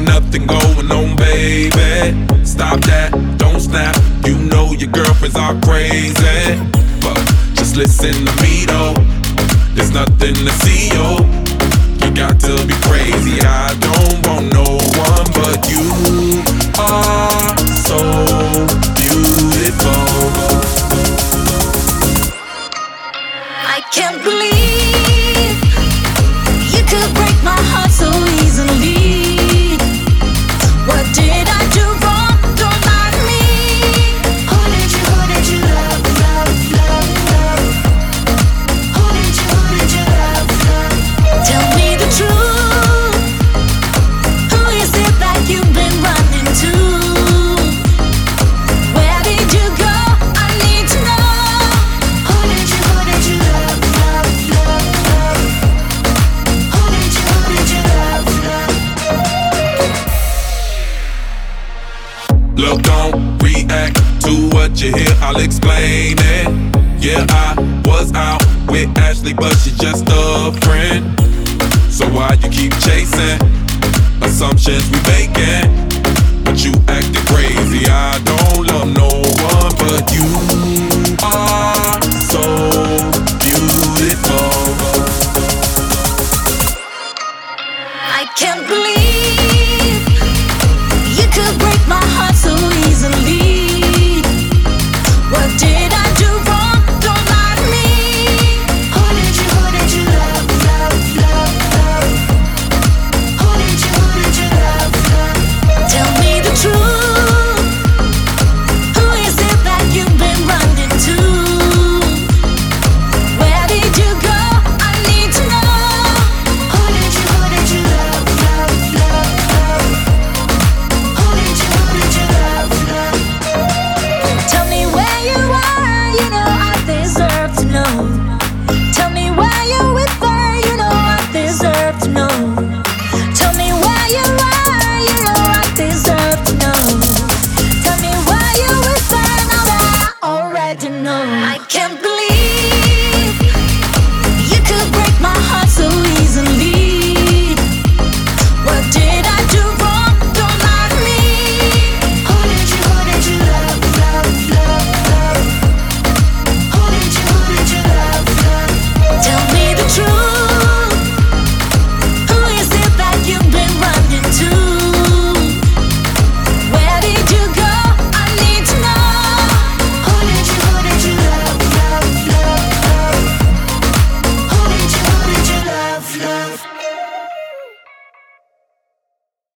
nothing going on, baby. Stop that, don't snap. You know your girlfriends are crazy, but just listen to me though. There's nothing to see, yo. You got to be crazy. I don't want no one but you. Are so beautiful. I can't believe you could break my heart so easily. What did I do wrong? Don't lie to me. Who did you love, love, love, love? Who did you love, love? Tell me the truth. Who is it that you've been running to? Where did you go? I need to know. Who did you love, love, love, love? Who did you love, love? Look, don't react to what you hear, I'll explain it. Yeah, I was out with Ashley, but she's just a friend. So why you keep chasing assumptions we making? But you acting crazy, I